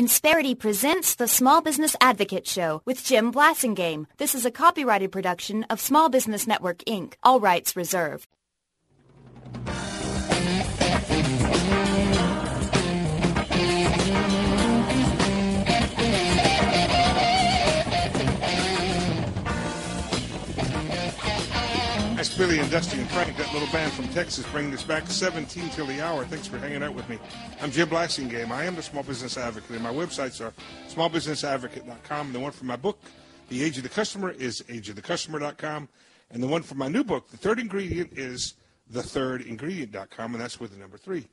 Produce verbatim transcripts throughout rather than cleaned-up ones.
Insperity presents the Small Business Advocate Show with Jim Blasingame. This is a copyrighted production of Small Business Network, Incorporated. All rights reserved. That's Billy and Dusty and Frank, that little band from Texas, bringing us back seventeen till the hour. Thanks for hanging out with me. I'm Jim Blasingame. I am the Small Business Advocate, and my websites are small business advocate dot com. And the one for my book, The Age of the Customer, is age of the customer dot com. And the one for my new book, The Third Ingredient, is the third ingredient dot com, and that's with the number three.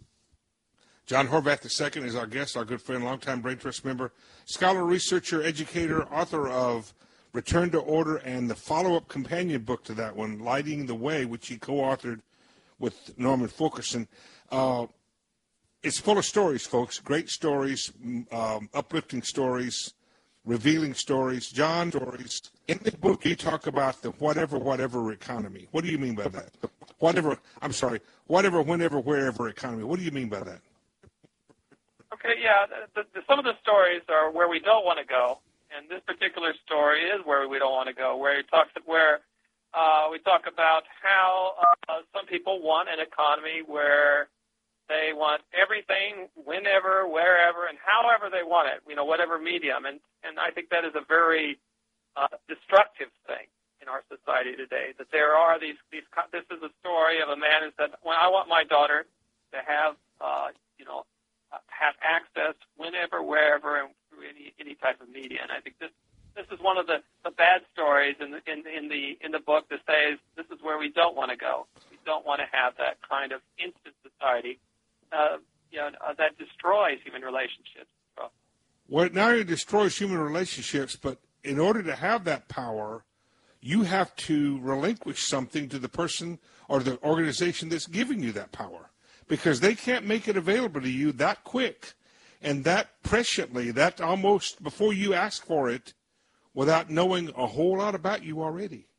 John Horvath the Second is our guest, our good friend, longtime Brain Trust member, scholar, researcher, educator, author of Return to Order and the follow-up companion book to that one, Lighting the Way, which he co-authored with Norman Fulkerson. Uh, it's full of stories, folks, great stories, um, uplifting stories, revealing stories. John, stories. In the book, you talk about the whatever, whatever economy. What do you mean by that? Whatever, I'm sorry, whatever, whenever, wherever economy. What do you mean by that? Okay, yeah, the, the, some of the stories are where we don't want to go. And this particular story is where we don't want to go, where he talks, where uh, we talk about how uh, some people want an economy where they want everything, whenever, wherever, and however they want it, you know, whatever medium. And and I think that is a very uh, destructive thing in our society today. That there are these these. This is a story of a man who said, "Well, I want my daughter to have, uh, you know, have access whenever, wherever, and through any any type of media." And I think this this is one of the, the bad stories in the in, in the in the book that says this is where we don't want to go. We don't want to have that kind of instant society, uh, you know, uh, that destroys human relationships. So, well, it not only destroys human relationships, but in order to have that power, you have to relinquish something to the person or the organization that's giving you that power, because they can't make it available to you that quick and that presciently, that almost before you ask for it, without knowing a whole lot about you already.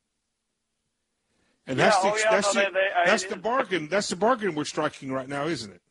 And yeah, that's the, oh, yeah, that's, no, the, they, they, that's I, the bargain. That's the bargain we're striking right now, isn't it?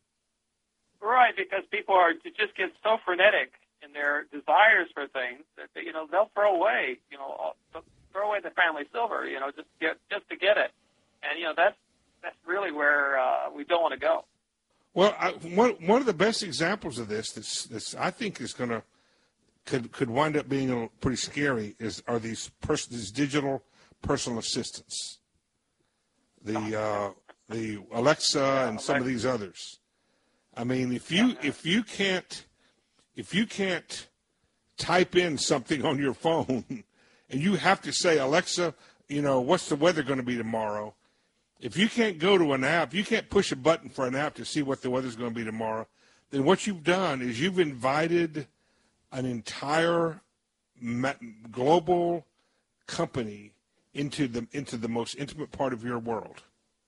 Right, because people are to just get so frenetic in their desires for things that they, you know, they'll throw away, you know, throw away the family silver, you know, just get just to get it, and you know that's that's really where uh, we don't want to go. Well, I, one one of the best examples of this, that's, that's I think is going to could could wind up being a, pretty scary, is are these pers- these digital personal assistants, the uh, the Alexa yeah, and some Alexa. of these others. I mean, if you if you can't if you can't type in something on your phone and you have to say, Alexa, you know, what's the weather going to be tomorrow? If you can't go to an app, you can't push a button for an app to see what the weather's going to be tomorrow, then what you've done is you've invited an entire global company into the into the most intimate part of your world.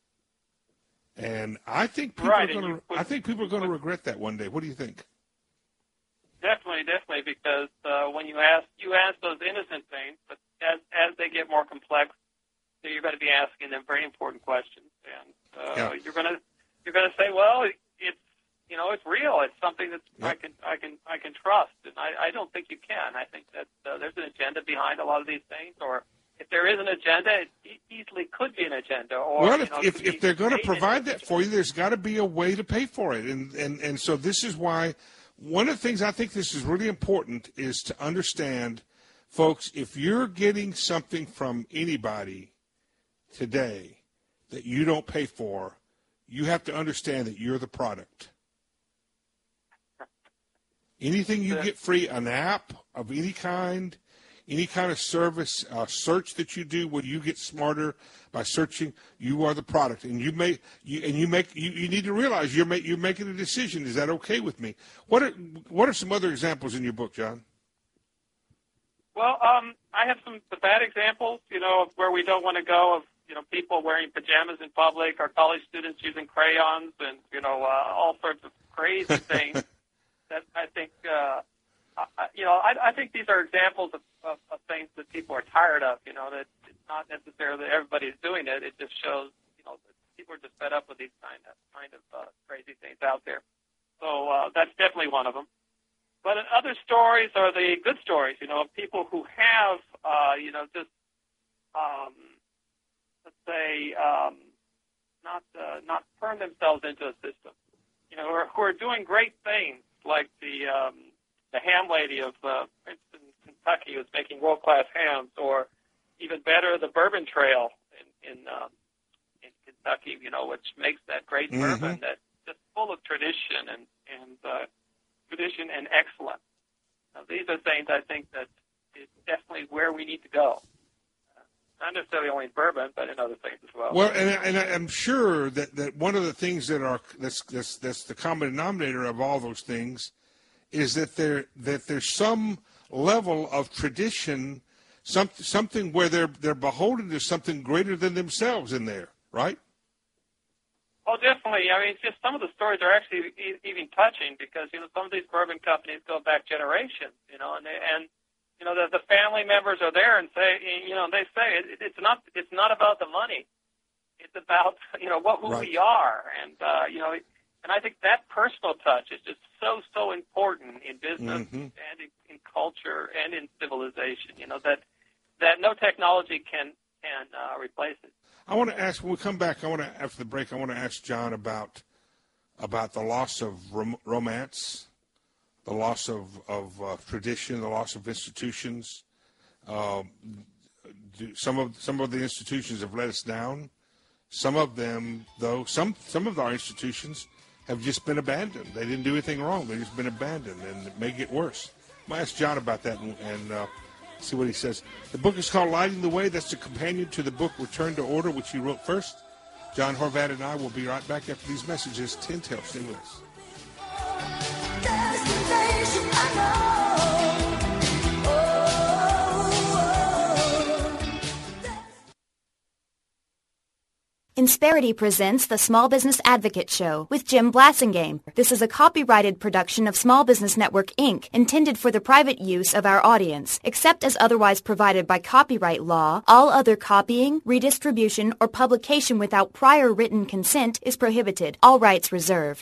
And I think people right, are going to I think people are going to regret that one day. What do you think? Definitely, definitely, because uh, when you ask you ask those innocent things, but as as they get more complex, so you're going to be asking them very important questions, and uh, yeah. you're going to you're going to say, well, it's you know it's real. It's something that yeah. I can I can I can trust, and I, I don't think you can. I think that uh, there's an agenda behind a lot of these things, or if there is an agenda, it e- easily could be an agenda. Or well, you if know, if, if they're going to provide that for you, there's got to be a way to pay for it, and and and so this is why one of the things I think this is really important is to understand, folks, if you're getting something from anybody today that you don't pay for, you have to understand that you're the product. Anything you get free, an app of any kind, any kind of service, uh, search that you do where you get smarter by searching, you are the product. And you make you and you make you, you need to realize you're make, you're making a decision. Is that okay with me? What are what are some other examples in your book, John? Well, um, I have some the bad examples, you know, of where we don't want to go, of you know, people wearing pajamas in public, or college students using crayons, and you know, uh, all sorts of crazy things that I think, uh, I, you know, I, I think these are examples of, of, of things that people are tired of. You know, that it's not necessarily that everybody's doing it. It just shows, you know, that people are just fed up with these kind of kind of uh, crazy things out there. So uh, that's definitely one of them. but other stories are the good stories, you know, of people who have, uh, you know, just, um, let's say, um, not uh, not turn themselves into a system, you know, who are, who are doing great things, like the um, the ham lady of uh, Princeton, Kentucky, who's making world-class hams, or even better, the Bourbon Trail in in, um, in Kentucky, you know, which makes that great mm-hmm. bourbon that's just full of tradition and and uh, tradition and excellence. Now, these are things I think that is definitely where we need to go. Uh, not necessarily only in bourbon, but in other things as well. Well, and, and I'm sure that, that one of the things that are that's, that's that's the common denominator of all those things is that there that there's some level of tradition, some, something where they're they're beholden to something greater than themselves in there, right? Oh, definitely. I mean, just some of the stories are actually e- even touching because, you know, some of these bourbon companies go back generations, you know, and they, and you know the, the family members are there and say, you know, they say it, it's not it's not about the money, it's about, you know, what who right. we are, and uh, you know, and I think that personal touch is just so so important in business mm-hmm. and in, in culture and in civilization, you know, that that no technology can can uh, replace it. I want to ask, when we come back, I want to, after the break, I want to ask John about about the loss of rom- romance, the loss of, of uh, tradition, the loss of institutions. Uh, do, some of some of the institutions have let us down. Some of them, though, some some of our institutions have just been abandoned. They didn't do anything wrong. They've just been abandoned, and it may get worse. I'm going to ask John about that and, and uh, see what he says. The book is called Lighting the Way. That's the companion to the book Return to Order, which he wrote first. John Horvat and I will be right back after these messages. Tintel, stay with us. Destination I know. Insperity presents the Small Business Advocate Show with Jim Blasingame. This is a copyrighted production of Small Business Network, Incorporated, intended for the private use of our audience. Except as otherwise provided by copyright law, all other copying, redistribution, or publication without prior written consent is prohibited. All rights reserved.